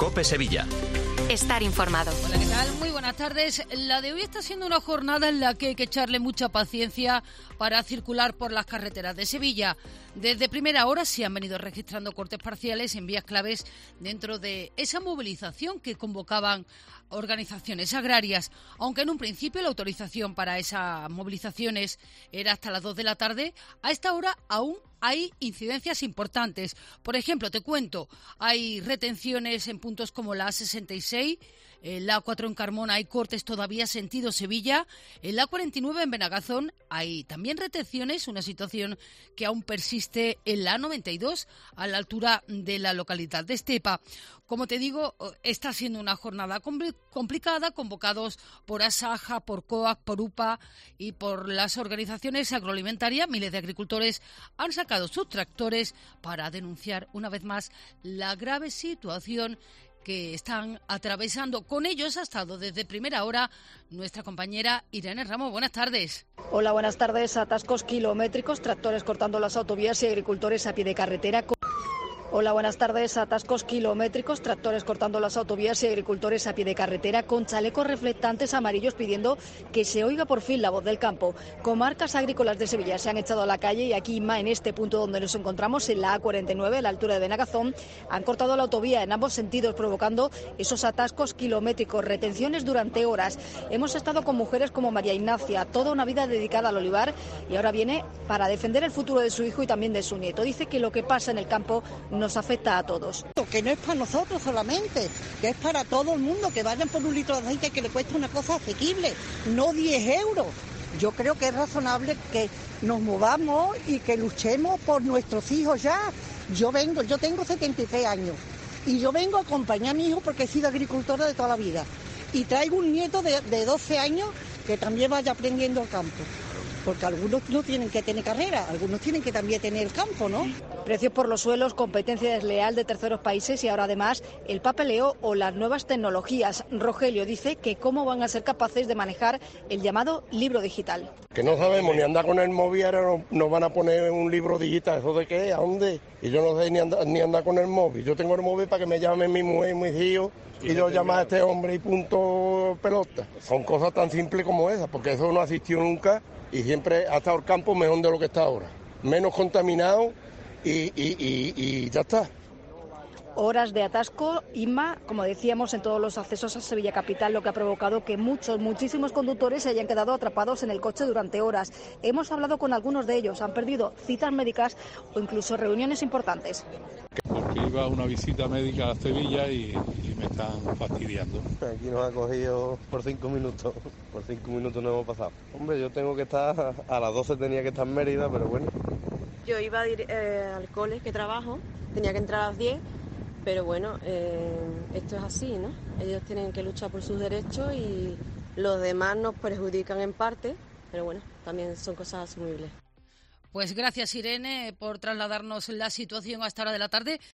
COPE Sevilla. Estar informado. Hola, ¿qué tal? Muy buenas tardes. La de hoy está siendo una jornada en la que hay que echarle mucha paciencia para circular por las carreteras de Sevilla. Desde primera hora se han venido registrando cortes parciales en vías claves dentro de esa movilización que convocaban organizaciones agrarias. Aunque en un principio la autorización para esas movilizaciones era hasta las 2 de la tarde, a esta hora aún hay incidencias importantes. Por ejemplo, te cuento, hay retenciones en puntos como la A66, la A4 en Carmona hay cortes todavía sentido Sevilla, en la A49 en Benagazón hay también retenciones, una situación que aún persiste en la A92 a la altura de la localidad de Estepa. Como te digo, está siendo una jornada complicada, convocados por Asaja, por COAG, por UPA y por las organizaciones agroalimentarias. Miles de agricultores han sacado sus tractores para denunciar una vez más la grave situación que están atravesando. Con ellos ha estado desde primera hora nuestra compañera Irene Ramos. Buenas tardes. Hola, buenas tardes. Atascos kilométricos, tractores cortando las autovías y agricultores a pie de carretera. Hola, buenas tardes. Atascos kilométricos, tractores cortando las autovías y agricultores a pie de carretera con chalecos reflectantes amarillos pidiendo que se oiga por fin la voz del campo. Comarcas agrícolas de Sevilla se han echado a la calle y aquí, en este punto donde nos encontramos, en la A49, a la altura de Benagazón, han cortado la autovía en ambos sentidos, provocando esos atascos kilométricos, retenciones durante horas. Hemos estado con mujeres como María Ignacia, toda una vida dedicada al olivar, y ahora viene para defender el futuro de su hijo y también de su nieto. Dice que lo que pasa en el campo nos afecta a todos. Que no es para nosotros solamente, que es para todo el mundo, que vayan por un litro de aceite que le cuesta una cosa asequible, no 10 euros. Yo creo que es razonable que nos movamos y que luchemos por nuestros hijos ya. Yo tengo 76 años y yo vengo a acompañar a mi hijo porque he sido agricultora de toda la vida y traigo un nieto de 12 años que también vaya aprendiendo el campo. Porque algunos no tienen que tener carrera, algunos tienen que también tener el campo, ¿no? Precios por los suelos, competencia desleal de terceros países y ahora además el papeleo o las nuevas tecnologías. Rogelio dice que cómo van a ser capaces de manejar el llamado libro digital. Que no sabemos ni andar con el móvil, ahora nos van a poner un libro digital, ¿eso de qué? ¿A dónde? Y yo no sé ni andar con el móvil. Yo tengo el móvil para que me llame mi mujer y mis hijos y yo llamo a este hombre y punto pelota. Son cosas tan simples como esas, porque eso no asistió nunca. Y siempre ha estado el campo mejor de lo que está ahora. Menos contaminado y ya está. Horas de atasco, Inma, como decíamos, en todos los accesos a Sevilla Capital, lo que ha provocado que muchísimos conductores se hayan quedado atrapados en el coche durante horas. Hemos hablado con algunos de ellos, han perdido citas médicas o incluso reuniones importantes. Porque iba a una visita médica a Sevilla y me están fastidiando. Aquí nos ha cogido por 5 minutos, por 5 minutos no hemos pasado. Hombre, yo tengo que estar, a las 12 tenía que estar en Mérida, pero bueno. Yo iba al cole que trabajo, tenía que entrar a las 10, pero bueno, esto es así, ¿no? Ellos tienen que luchar por sus derechos y los demás nos perjudican en parte, pero bueno, también son cosas asumibles. Pues gracias, Irene, por trasladarnos la situación a esta hora de la tarde.